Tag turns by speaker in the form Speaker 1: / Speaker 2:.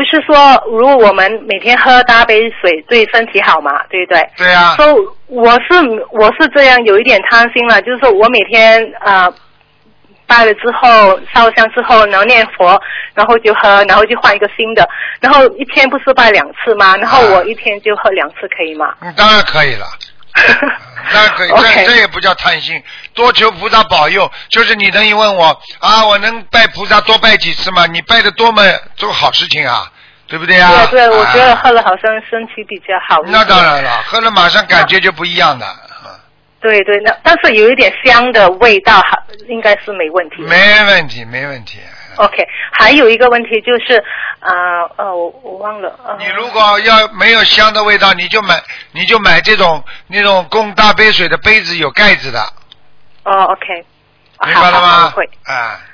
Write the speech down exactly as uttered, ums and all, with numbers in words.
Speaker 1: 就是说，如果我们每天喝大杯水，对身体好嘛，对不对？
Speaker 2: 对啊。
Speaker 1: 所、so, 以我是我是这样，有一点贪心了，就是说我每天呃拜了之后烧香之后，然后念佛，然后就喝，然后就换一个新的，然后一天不是拜两次吗？然后我一天就喝两次，可以吗？
Speaker 2: 嗯，当然可以了。当然可以，
Speaker 1: okay.
Speaker 2: 这这也不叫贪心，多求菩萨保佑。就是你等于问我啊，我能拜菩萨多拜几次吗？你拜的多么做好事情啊，对不对啊？
Speaker 1: 对对，我觉得喝了好像身体比较好。
Speaker 2: 那当然了，喝了马上感觉就不一样的。
Speaker 1: 对对，那但是有一点香的味道，应该是没问题。
Speaker 2: 没问题，没问题。
Speaker 1: OK， 还有一个问题就是，啊呃，呃，我我忘了。呃、
Speaker 2: 你如果要没有香的味道，你就买你就买这种那种供大杯水的杯子，有盖子的。
Speaker 1: 哦 ，OK。
Speaker 2: 明白了吗？
Speaker 1: 会。
Speaker 2: 啊。